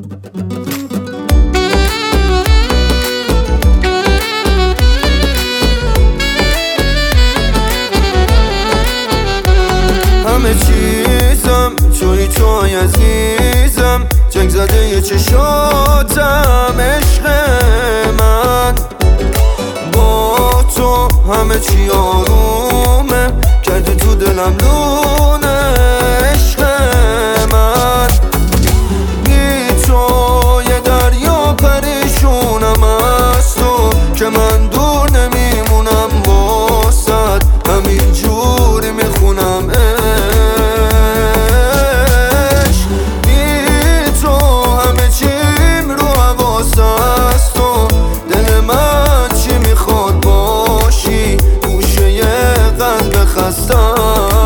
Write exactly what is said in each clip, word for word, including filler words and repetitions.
همه چیزم توی توی عزیزم، جنگ زده یه چشاتم عشق من. با تو همه چی آرومه، کردی تو دلم لونه عشق من. بی تو یه دریا پریشونم از تو، که من دور نمیمونم واسد، همین جوری میخونم عشق. بی تو همه چیم رو حواس از تو، دل من چی میخواد باشی گوشه یه قلب خستم.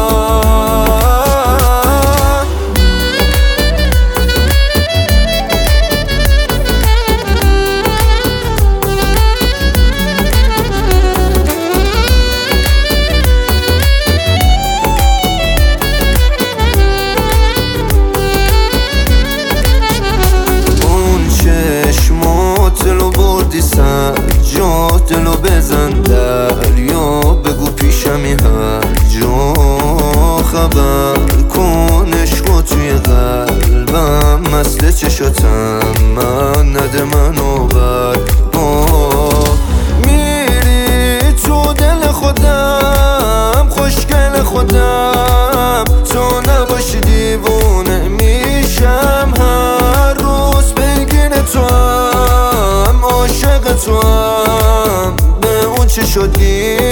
دلو بردی سر جا، دلو بزن دریا، بگو پیشمی هر جا. خبر کن عشقو توی قلبم، مثل چشاتم من نده منو بر با. میری تو دل خودم خوشگل خودم، تو نباشی دیوونه میشم هر روز بگین تو عاشق تو هم. به اون چه شدی